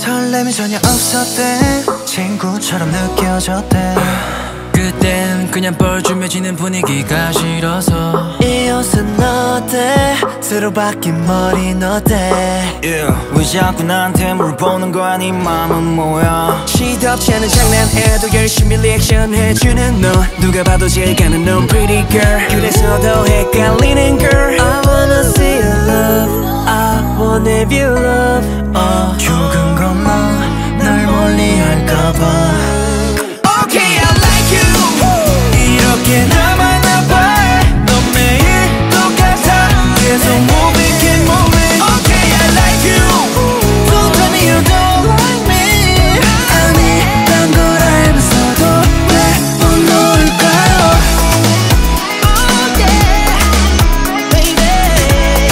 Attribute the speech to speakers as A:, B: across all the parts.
A: 설렘이 전혀 없었대. 친구처럼 느껴졌대.
B: 그땐 그냥 뻘쭘해지는 분위기가 싫어서
A: 이 옷은 어때? 새로 바뀐 머리는 어때?
C: 왜 자꾸 나한테 물어보는 거야? 네 맘은 뭐야?
A: 시덥지 않은 장난에도 열심히 리액션 해주는 너. 누가 봐도 제일 가는 넌 pretty girl. 그래서 더 헷갈리는 girl. I wanna see your love. I wanna have your love. 조금 겁나 날 멀리 할까봐. Okay, I like you. 이렇게 나만 아파. 넌 매일 똑같아. 계속 moving, keep moving. Okay, I like you. Don't tell me you don't like me. 아니란 걸 알면서도 왜 못 놓을까요? Oh yeah, baby.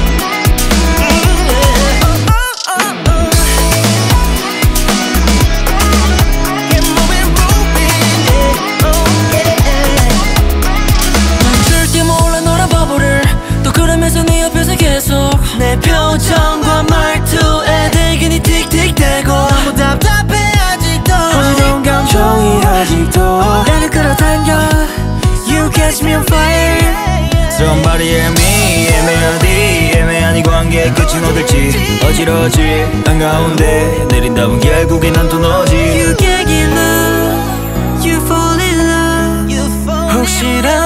A: Keep moving, moving, yeah. Oh yeah.
B: 난 절대 몰라 너란 바보를. 또 그러면서 네 옆에서 계속
A: 내 표정과 말투에 대근이 틱틱대고 너무 답답해 아직도. 어지러운 감정이 아직도 나를 끌어당겨. You catch me on fire.
C: Somebody help me. 애매하디 애매한 이 관계의 끝은 어딜지 어지러지 한가운데 내린다면 결국엔 난 또 너지.
A: You get in love. You fall in love. 혹시라도